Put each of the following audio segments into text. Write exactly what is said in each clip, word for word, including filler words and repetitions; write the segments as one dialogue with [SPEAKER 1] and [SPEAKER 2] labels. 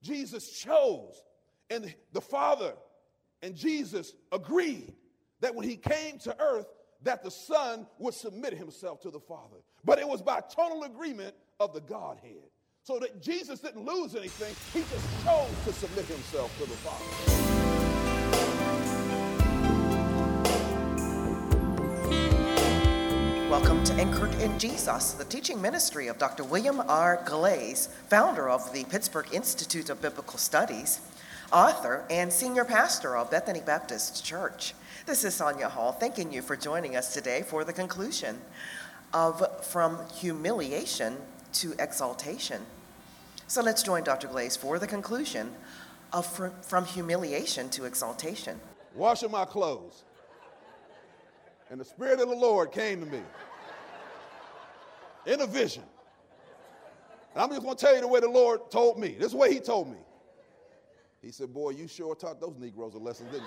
[SPEAKER 1] Jesus chose, and the Father and Jesus agreed that when he came to earth, that the Son would submit himself to the Father. But it was by total agreement of the Godhead. So that Jesus didn't lose anything. He just chose to submit himself to the Father.
[SPEAKER 2] Welcome to Anchored in Jesus, the teaching ministry of Doctor William R. Glaze, founder of the Pittsburgh Institute of Biblical Studies, author and senior pastor of Bethany Baptist Church. This is Sonia Hall, thanking you for joining us today for the conclusion of From Humiliation to Exaltation. So let's join Doctor Glaze for the conclusion of From, from Humiliation to Exaltation.
[SPEAKER 1] Washing my clothes. And the Spirit of the Lord came to me in a vision. And I'm just going to tell you the way the Lord told me. This is the way he told me. He said, boy, you sure taught those Negroes a lesson, didn't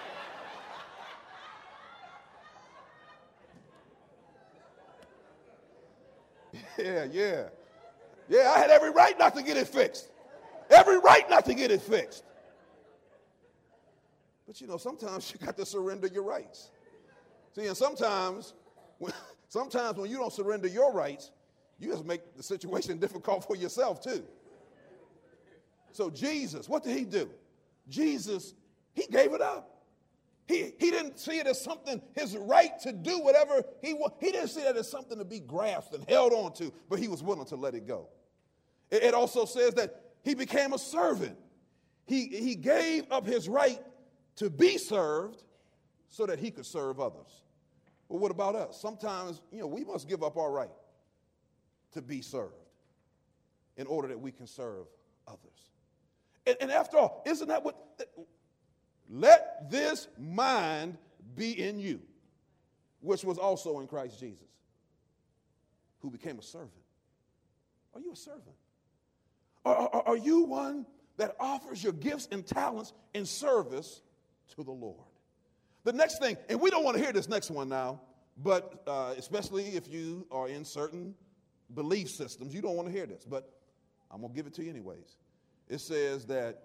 [SPEAKER 1] you? yeah, yeah. Yeah, I had every right not to get it fixed. Every right not to get it fixed. But, you know, sometimes you got to surrender your rights. See, and sometimes, when, sometimes when you don't surrender your rights, you just make the situation difficult for yourself too. So Jesus, what did he do? Jesus, he gave it up. He, he didn't see it as something, his right to do whatever he wanted. He didn't see it as something to be grasped and held on to, but he was willing to let it go. It, it also says that he became a servant. He, he gave up his right to be served so that he could serve others. Well, what about us? Sometimes, you know, we must give up our right to be served in order that we can serve others. And, and after all, isn't that what? Let this mind be in you, which was also in Christ Jesus, who became a servant. Are you a servant? Are, are, are you one that offers your gifts and talents in service to the Lord? The next thing, and we don't want to hear this next one now, but uh, especially if you are in certain belief systems, you don't want to hear this, but I'm going to give it to you anyways. It says that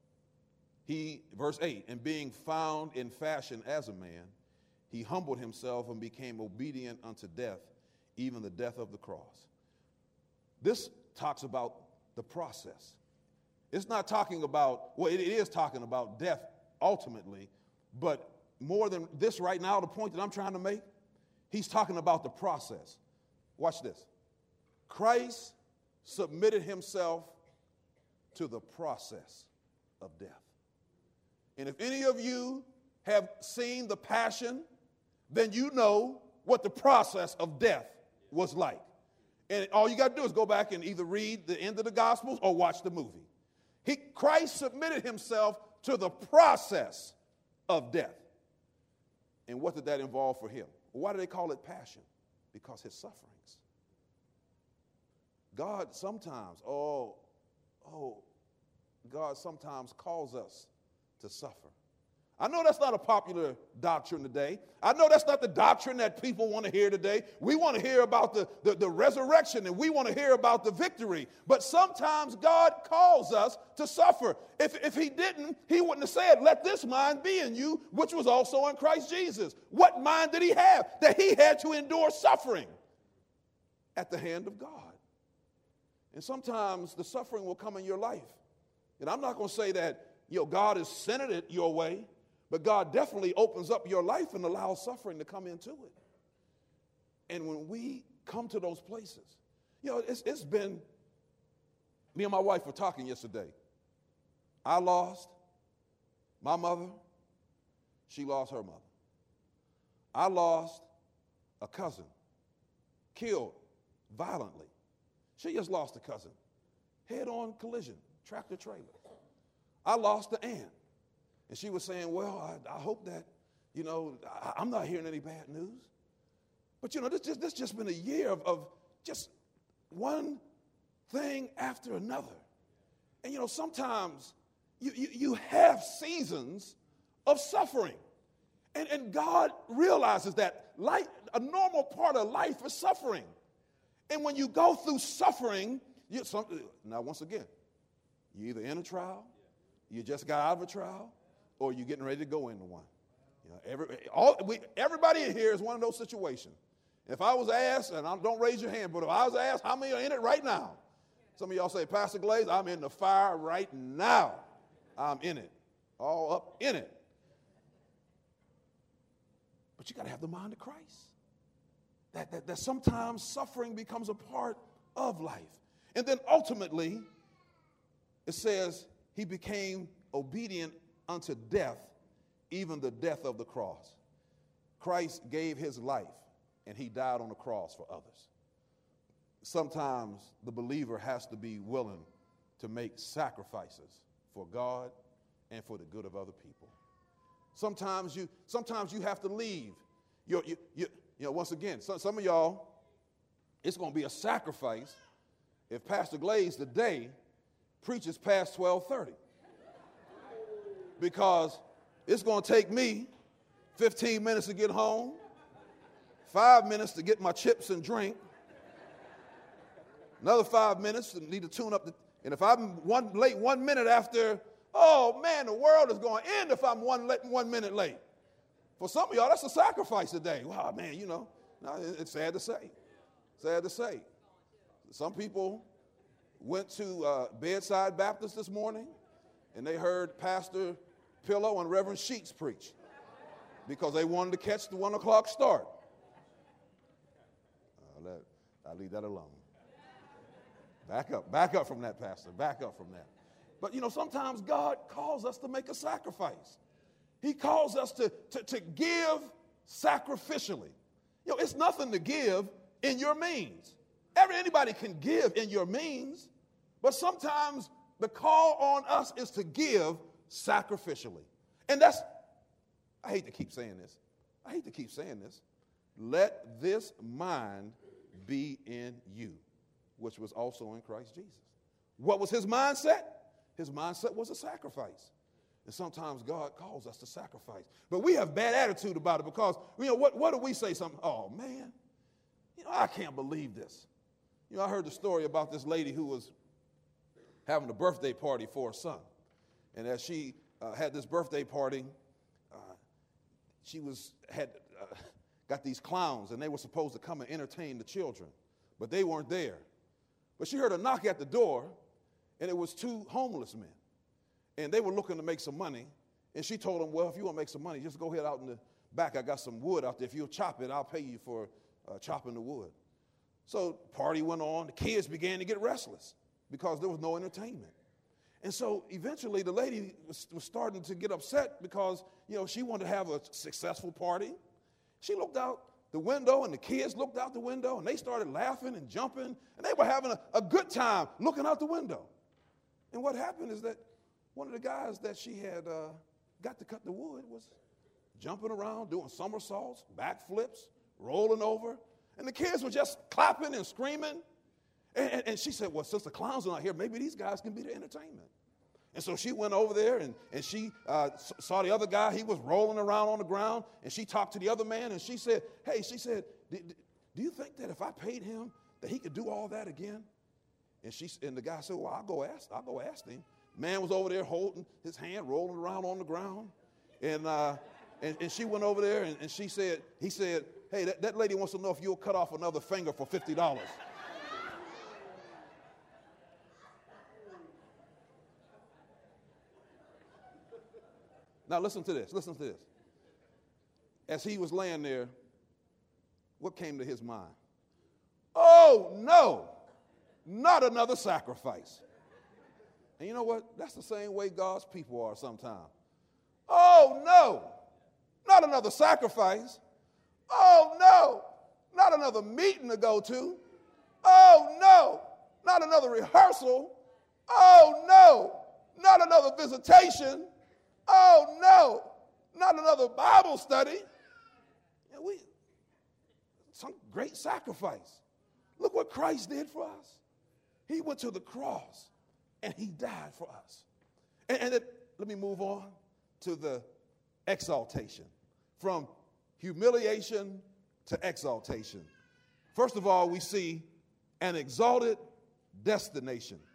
[SPEAKER 1] he, verse eight, and being found in fashion as a man, he humbled himself and became obedient unto death, even the death of the cross. This talks about the process. It's not talking about, well, it is talking about death ultimately, but more than this right now, the point that I'm trying to make, he's talking about the process. Watch this. Christ submitted himself to the process of death. And if any of you have seen The Passion, then you know what the process of death was like. And all you got to do is go back and either read the end of the Gospels or watch the movie. He, Christ submitted himself to the process of death. And what did that involve for him? Why do they call it passion? Because his sufferings. God sometimes, oh, oh, God sometimes calls us to suffer. I know that's not a popular doctrine today. I know that's not the doctrine that people want to hear today. We want to hear about the, the, the resurrection, and we want to hear about the victory. But sometimes God calls us to suffer. If, if he didn't, he wouldn't have said, let this mind be in you, which was also in Christ Jesus. What mind did he have? That he had to endure suffering at the hand of God. And sometimes the suffering will come in your life. And I'm not going to say that, you know, God has sent it your way. But God definitely opens up your life and allows suffering to come into it. And when we come to those places, you know, it's, it's been, me and my wife were talking yesterday. I lost my mother. She lost her mother. I lost a cousin, killed violently. She just lost a cousin, head-on collision, tractor trailer. I lost the aunt. And she was saying, well, I, I hope that, you know, I, I'm not hearing any bad news. But, you know, this just, this just been a year of, of just one thing after another. And, you know, sometimes you, you, you have seasons of suffering. And, and God realizes that life, a normal part of life is suffering. And when you go through suffering, you, some, now, once again, You're either in a trial, you just got out of a trial, or you're getting ready to go into one. You know, every, all, we, everybody in here is one of those situations. If I was asked, and I, don't raise your hand, but if I was asked how many are in it right now, some of y'all say, Pastor Glaze, I'm in the fire right now. I'm in it, all up in it. But you got to have the mind of Christ. That, that, that sometimes suffering becomes a part of life. And then ultimately, it says he became obedient unto death, even the death of the cross. Christ gave his life, and he died on the cross for others. Sometimes the believer has to be willing to make sacrifices for God and for the good of other people. Sometimes you, sometimes you have to leave. You, you, you, you know, once again, some, some of y'all, it's going to be a sacrifice if Pastor Glaze today preaches past twelve thirty. Because it's going to take me fifteen minutes to get home, five minutes to get my chips and drink, another five minutes to need to tune up. The, and if I'm one late one minute after, oh, man, the world is going to end if I'm one, late, one minute late. For some of y'all, that's a sacrifice today. Wow, man, you know, no, it's sad to say. Sad to say. Some people went to uh, Bedside Baptist this morning, and they heard Pastor Pillow and Reverend Sheets preach because they wanted to catch the one o'clock start. Uh, let, I'll leave that alone. Back up. Back up from that, Pastor. Back up from that. But, you know, sometimes God calls us to make a sacrifice. He calls us to, to, to give sacrificially. You know, it's nothing to give in your means. Every, anybody can give in your means, but sometimes the call on us is to give sacrificially. And that's, I hate to keep saying this. I hate to keep saying this. Let this mind be in you, which was also in Christ Jesus. What was his mindset? His mindset was a sacrifice. And sometimes God calls us to sacrifice. But we have bad attitude about it because, you know, what, what do we say? Something, oh, man, you know, I can't believe this. You know, I heard the story about this lady who was having a birthday party for her son. And as she uh, had this birthday party, uh, she was had uh, got these clowns, and they were supposed to come and entertain the children. But they weren't there. But she heard a knock at the door, and it was two homeless men. And they were looking to make some money. And she told them, well, if you want to make some money, just go ahead out in the back. I got some wood out there. If you'll chop it, I'll pay you for uh, chopping the wood. So the party went on. The kids began to get restless because there was no entertainment. And so eventually the lady was, was starting to get upset because, you know, she wanted to have a successful party. She looked out the window, and the kids looked out the window, and they started laughing and jumping, and they were having a, a good time looking out the window. And what happened is that one of the guys that she had uh, got to cut the wood was jumping around, doing somersaults, backflips, rolling over. And the kids were just clapping and screaming. And, and, and she said, well, since the clowns are not here, maybe these guys can be the entertainment. And so she went over there, and, and she uh, saw the other guy. He was rolling around on the ground. And she talked to the other man, and she said, hey, she said, do you think that if I paid him that he could do all that again? And, she, and the guy said, well, I'll go ask, I'll go ask him. Man was over there holding his hand, rolling around on the ground. And uh, and, and she went over there, and, and she said, he said, hey, that, that lady wants to know if you'll cut off another finger for fifty dollars. Now listen to this, listen to this. As he was laying there, what came to his mind? Oh, no, not another sacrifice. And you know what? That's the same way God's people are sometimes. Oh, no, not another sacrifice. Oh, no, not another meeting to go to. Oh, no, not another rehearsal. Oh, no, not another visitation. Oh, no, not another Bible study. And we, some great sacrifice. Look what Christ did for us. He went to the cross. And he died for us. And, and it, let me move on to the exaltation. From humiliation to exaltation. First of all, we see an exalted destination.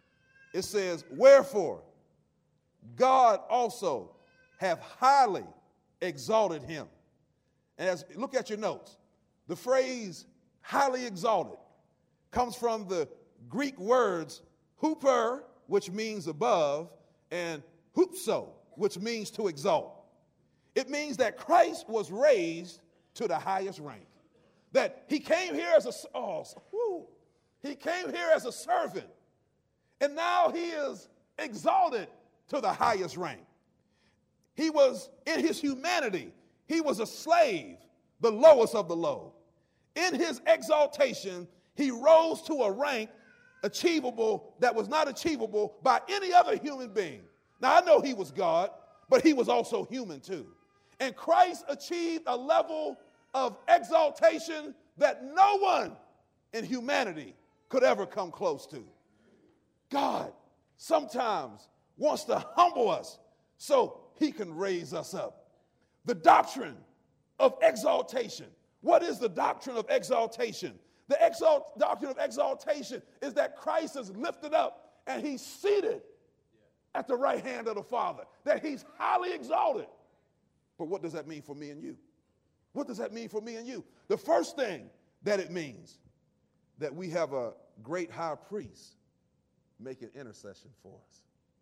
[SPEAKER 1] It says, wherefore God also hath highly exalted him. And as look at your notes, the phrase highly exalted comes from the Greek words huper, which means above, and hupso, which means to exalt. It means that Christ was raised to the highest rank. That he came here as a oh, whoo, he came here as a servant, and now he is exalted to the highest rank. He was, in his humanity, he was a slave, the lowest of the low. In his exaltation, he rose to a rank achievable that was not achievable by any other human being. Now, I know he was God, but he was also human too. And Christ achieved a level of exaltation that no one in humanity could ever come close to. God sometimes wants to humble us so he can raise us up. The doctrine of exaltation. What is the doctrine of exaltation? The exalt, doctrine of exaltation is that Christ is lifted up and he's seated at the right hand of the Father, that he's highly exalted. But what does that mean for me and you? What does that mean for me and you? The first thing that it means, that we have a great high priest making intercession for us.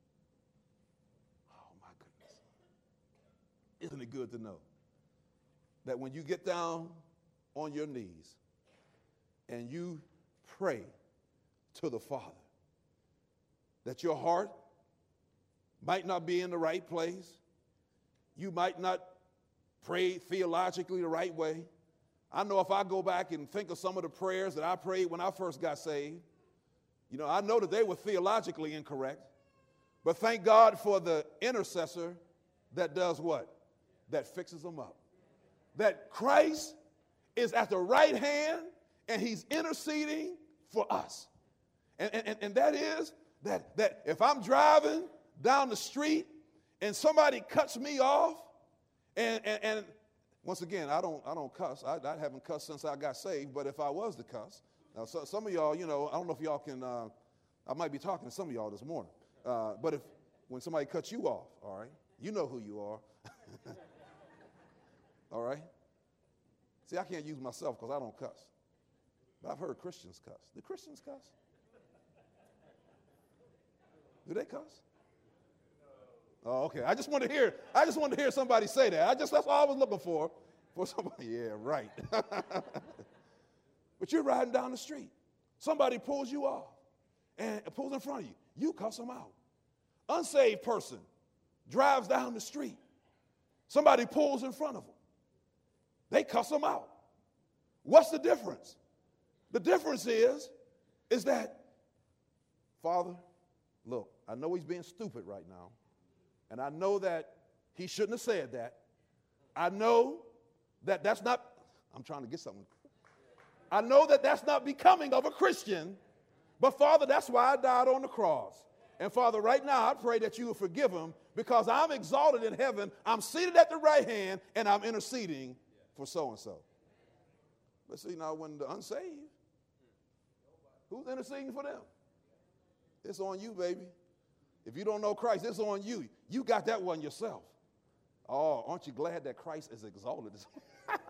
[SPEAKER 1] Oh, my goodness. Isn't it good to know that when you get down on your knees and you pray to the Father, that your heart might not be in the right place, you might not pray theologically the right way. I know if I go back and think of some of the prayers that I prayed when I first got saved, you know, I know that they were theologically incorrect, but thank God for the intercessor that does what? That fixes them up. That Christ is at the right hand and he's interceding for us. And, and, and that is that, that if I'm driving down the street and somebody cuts me off, and, and, and once again, I don't I don't cuss. I, I haven't cussed since I got saved, but if I was to cuss, now so, some of y'all, you know, I don't know if y'all can, uh, I might be talking to some of y'all this morning, uh, but if when somebody cuts you off, all right, you know who you are. All right? See, I can't use myself because I don't cuss. But I've heard Christians cuss. Do Christians cuss? Do they cuss? Oh, okay. I just want to hear, I just wanted to hear somebody say that. I just, that's all I was looking for. For somebody, yeah, right. But you're riding down the street. Somebody pulls you off and pulls in front of you. You cuss them out. Unsaved person drives down the street. Somebody pulls in front of them. They cuss them out. What's the difference? The difference is, is that, Father, look, I know he's being stupid right now. And I know that he shouldn't have said that. I know that that's not, I'm trying to get something. I know that that's not becoming of a Christian. But, Father, that's why I died on the cross. And, Father, right now I pray that you will forgive him because I'm exalted in heaven. I'm seated at the right hand, and I'm interceding for so-and-so. But see, now when the unsaved, who's interceding for them? It's on you, baby. If you don't know Christ, it's on you. You got that one yourself. Oh, aren't you glad that Christ is exalted this morning?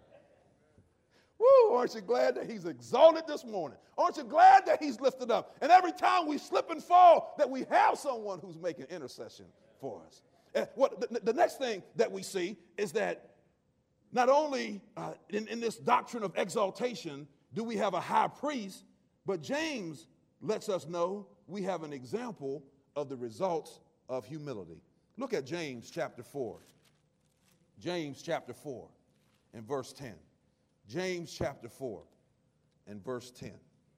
[SPEAKER 1] Woo, aren't you glad that he's exalted this morning? Aren't you glad that he's lifted up? And every time we slip and fall, that we have someone who's making intercession for us. And what the, the next thing that we see is that not only uh, in, in this doctrine of exaltation do we have a high priest, but James lets us know we have an example of the results of humility. Look at James chapter four. James chapter four and verse ten. James chapter four and verse ten.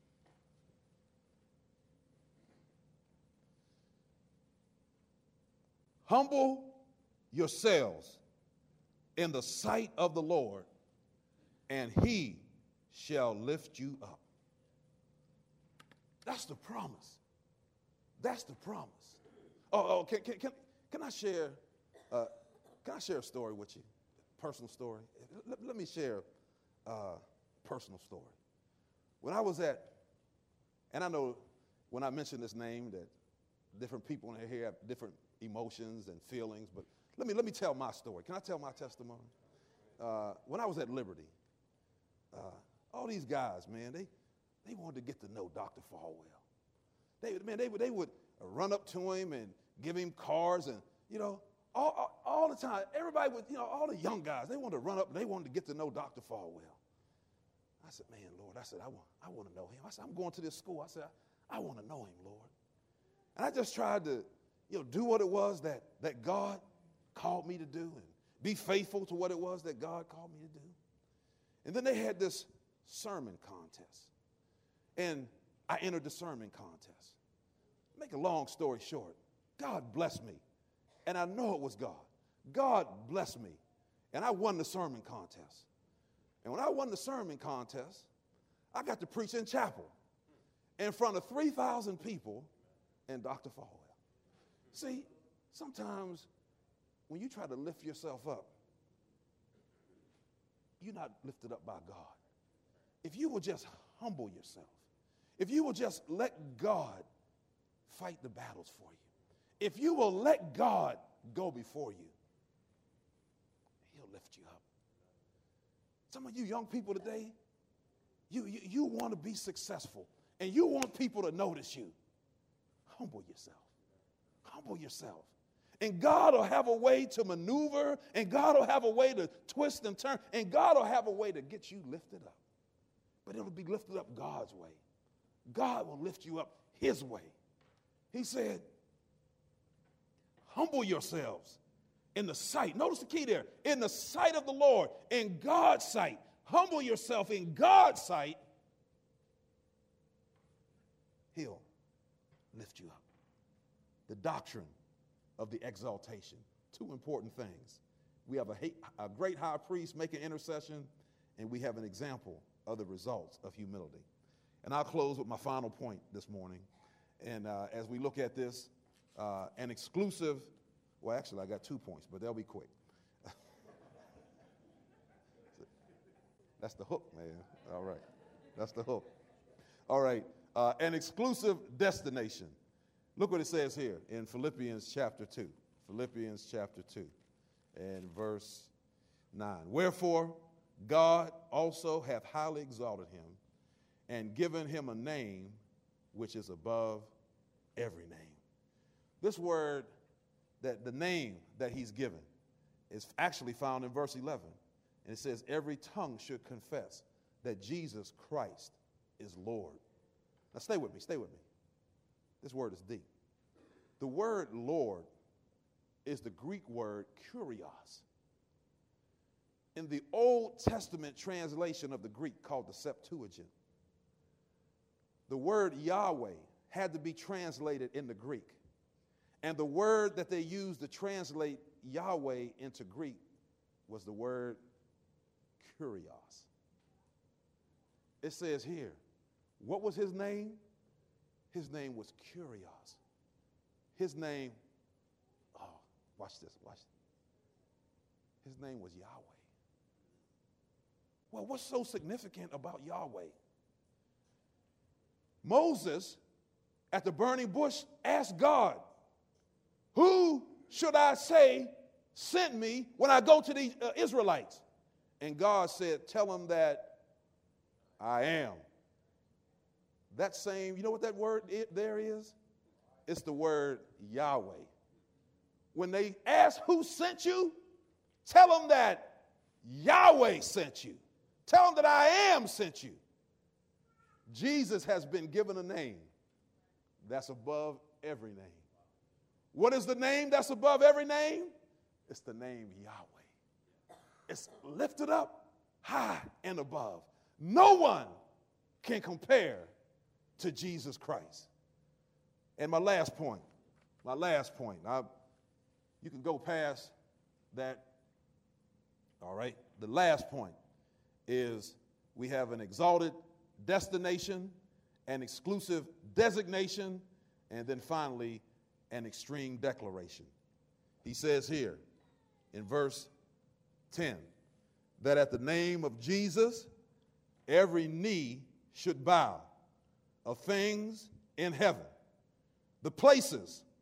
[SPEAKER 1] Humble yourselves in the sight of the Lord, and he shall lift you up. That's the promise. That's the promise. Oh, oh can, can, can, can I share uh, can I share a story with you? Personal story. Let, let me share a personal story. When I was at, and I know when I mention this name that different people in here have different emotions and feelings, but let me, let me tell my story. Can I tell my testimony? Uh, when I was at Liberty, uh, all these guys, man, they, they wanted to get to know Doctor Falwell. They, man, they, they would run up to him and give him cards and, you know, all, all, all the time. Everybody would, you know, all the young guys, they wanted to run up and they wanted to get to know Doctor Falwell. I said, man, Lord, I said, I want, I want to know him. I said, I'm going to this school. I said, I, I want to know him, Lord. And I just tried to, you know, do what it was that, that God called me to do and be faithful to what it was that God called me to do. And then they had this sermon contest. And I entered the sermon contest. Make a long story short, God blessed me. And I know it was God. God blessed me. And I won the sermon contest. And when I won the sermon contest, I got to preach in chapel in front of three thousand people and Doctor Falwell. See, sometimes when you try to lift yourself up, you're not lifted up by God. If you will just humble yourself, if you will just let God fight the battles for you, if you will let God go before you, he'll lift you up. Some of you young people today, you, you, you want to be successful and you want people to notice you. Humble yourself. Humble yourself. And God will have a way to maneuver, and God will have a way to twist and turn, and God will have a way to get you lifted up. But it'll be lifted up God's way. God will lift you up his way. He said, humble yourselves in the sight. Notice the key there. In the sight of the Lord, in God's sight. Humble yourself in God's sight. He'll lift you up. The doctrine of the exaltation. Two important things. We have a, a great high priest making intercession, and we have an example of the results of humility. And I'll close with my final point this morning. And uh, as we look at this, uh, an exclusive, well, actually, I got two points, but they'll be quick. That's the hook, man. All right. That's the hook. All right. Uh, an exclusive destination. Look what it says here in Philippians chapter two. Philippians chapter two and verse nine. Wherefore, God also hath highly exalted him and given him a name which is above every name. This word, that the name that he's given, is actually found in verse eleven. And it says, every tongue should confess that Jesus Christ is Lord. Now stay with me, stay with me. This word is deep. The word Lord is the Greek word kurios. In the Old Testament translation of the Greek called the Septuagint, the word Yahweh had to be translated in the Greek. And the word that they used to translate Yahweh into Greek was the word kurios. It says here, what was his name? His name was Kurios. His name, oh, watch this, watch this. His name was Yahweh. Well, what's so significant about Yahweh? Moses, at the burning bush, asked God, who should I say sent me when I go to the uh, Israelites? And God said, tell them that I am. That same, you know what that word it, there is? It's the word Yahweh. When they ask who sent you, tell them that Yahweh sent you. Tell them that I am sent you. Jesus has been given a name that's above every name. What is the name that's above every name? It's the name Yahweh. It's lifted up high and above. No one can compare to Jesus Christ. And my last point, my last point, I, you can go past that. All right. The last point is we have an exalted destination, an exclusive designation, and then finally an extreme declaration. He says here in verse ten that at the name of Jesus, every knee should bow, of things in heaven, the places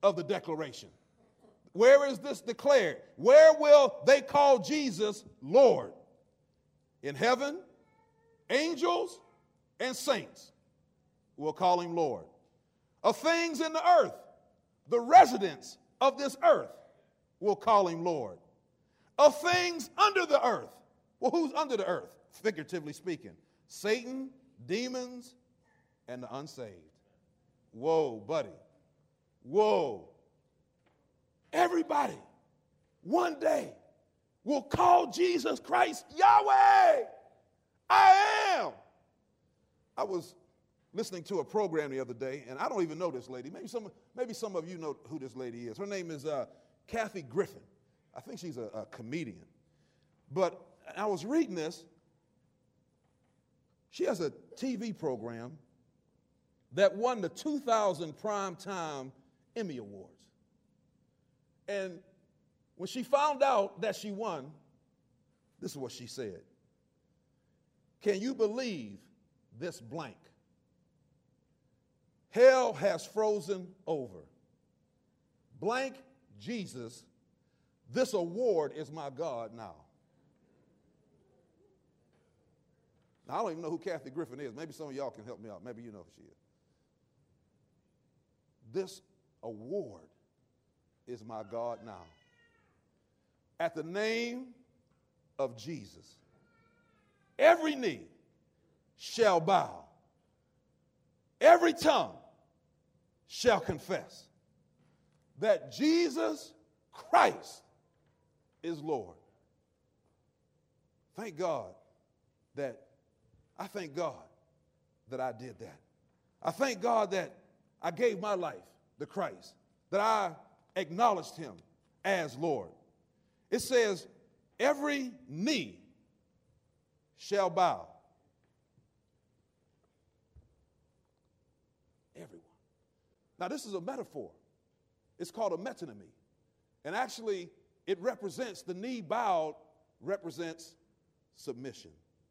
[SPEAKER 1] of the declaration? Where is this declared? Where will they call Jesus Lord? In heaven, angels and saints will call him Lord. Of things in the earth, the residents of this earth will call him Lord. Of things under the earth, well, who's under the earth? Figuratively speaking, Satan, demons, and the unsaved. Whoa, buddy. Whoa. Everybody, one day, will call Jesus Christ Yahweh. I am. I was listening to a program the other day, and I don't even know this lady. Maybe some, maybe some of you know who this lady is. Her name is uh, Kathy Griffin. I think she's a, a comedian. But I was reading this. She has a T V program that won the two thousand Primetime Emmy Awards. And when she found out that she won, this is what she said. Can you believe this blank? Hell has frozen over. Blank Jesus, this award is my God now. Now, I don't even know who Kathy Griffin is. Maybe some of y'all can help me out. Maybe you know who she is. This award is my God now. At the name of Jesus, every knee shall bow, every tongue shall confess that Jesus Christ is Lord. Thank God that, I thank God that I did that. I thank God that I gave my life to Christ, that I acknowledged him as Lord. It says, every knee shall bow. Everyone. Now, this is a metaphor. It's called a metonymy. And actually, it represents, the knee bowed represents submission.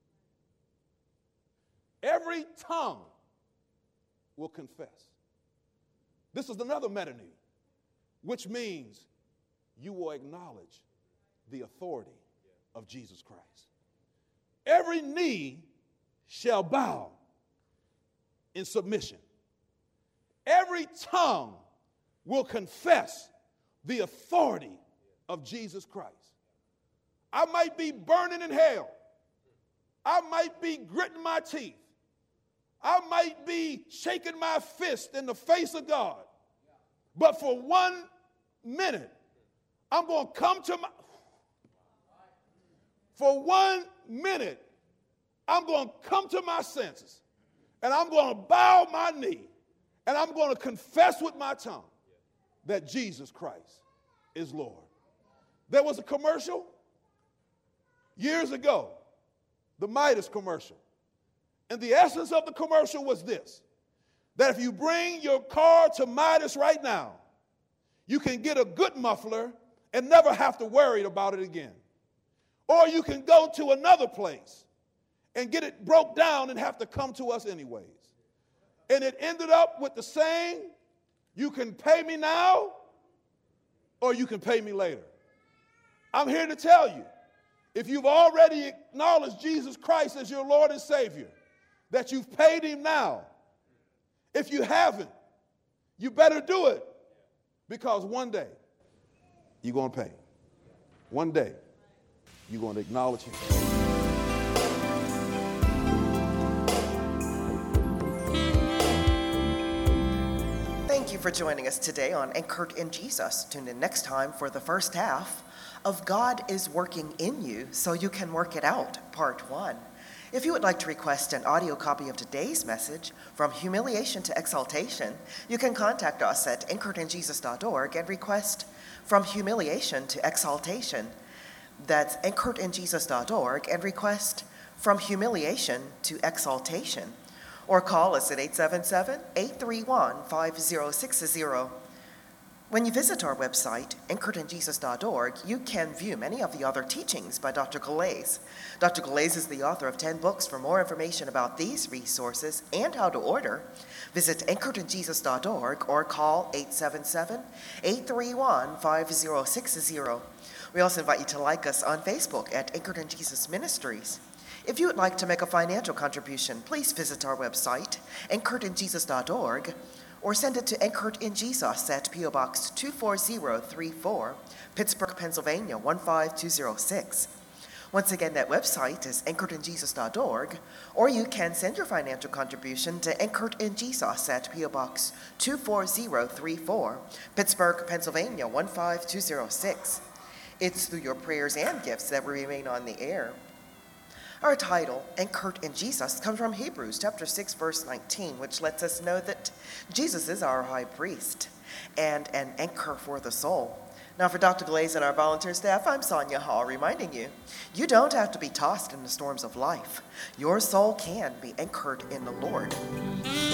[SPEAKER 1] Every tongue will confess. This is another metonymy, which means you will acknowledge the authority of Jesus Christ. Every knee shall bow in submission. Every tongue will confess the authority of Jesus Christ. I might be burning in hell. I might be gritting my teeth. I might be shaking my fist in the face of God. But for one minute, I'm going to come to my, for one minute, I'm going to come to my senses, and I'm going to bow my knee, and I'm going to confess with my tongue that Jesus Christ is Lord. There was a commercial years ago, the Midas commercial. And the essence of the commercial was this, that if you bring your car to Midas right now, you can get a good muffler and never have to worry about it again. Or you can go to another place and get it broke down and have to come to us anyways. And it ended up with the saying, you can pay me now or you can pay me later. I'm here to tell you, if you've already acknowledged Jesus Christ as your Lord and Savior, that you've paid him now. If you haven't, you better do it, because one day you're going to pay. One day you're going to acknowledge him.
[SPEAKER 2] Thank you for joining us today on Anchored in Jesus. Tune in next time for the first half of God is Working in You So You Can Work It Out, Part one. If you would like to request an audio copy of today's message, From Humiliation to Exaltation, you can contact us at anchored in jesus dot org and request From Humiliation to Exaltation. That's anchored in jesus dot org and request From Humiliation to Exaltation. Or call us at eight seven seven, eight three one, five zero six zero. When you visit our website, anchored in jesus dot org, you can view many of the other teachings by Doctor Galais. Doctor Galais is the author of ten books. For more information about these resources and how to order, visit anchored in jesus dot org or call eight seven seven, eight three one, five zero six zero. We also invite you to like us on Facebook at Anchored in Jesus Ministries. If you would like to make a financial contribution, please visit our website, anchored in jesus dot org, or send it to Anchored in Jesus at P O Box two four zero three four, Pittsburgh, Pennsylvania one five two zero six. Once again, that website is anchored in jesus dot org, or you can send your financial contribution to Anchored in Jesus at P O Box two four zero three four, Pittsburgh, Pennsylvania one five two zero six. It's through your prayers and gifts that we remain on the air. Our title, Anchored in Jesus, comes from Hebrews chapter six, verse nineteen, which lets us know that Jesus is our high priest and an anchor for the soul. Now, for Doctor Galais and our volunteer staff, I'm Sonia Hall, reminding you, you don't have to be tossed in the storms of life. Your soul can be anchored in the Lord.